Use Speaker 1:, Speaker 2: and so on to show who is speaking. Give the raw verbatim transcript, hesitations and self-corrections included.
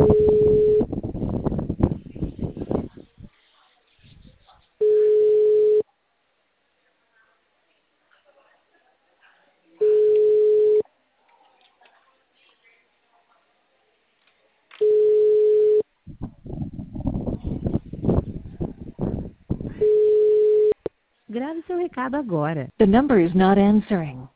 Speaker 1: Grave seu recado agora.
Speaker 2: The number is not answering.